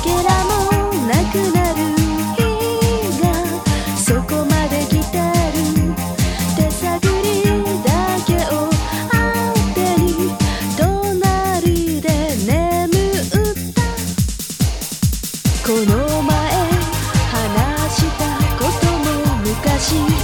けらもなくなる日がそこまで来てる。手探りだけを相手に隣で眠ったこの前話したことも昔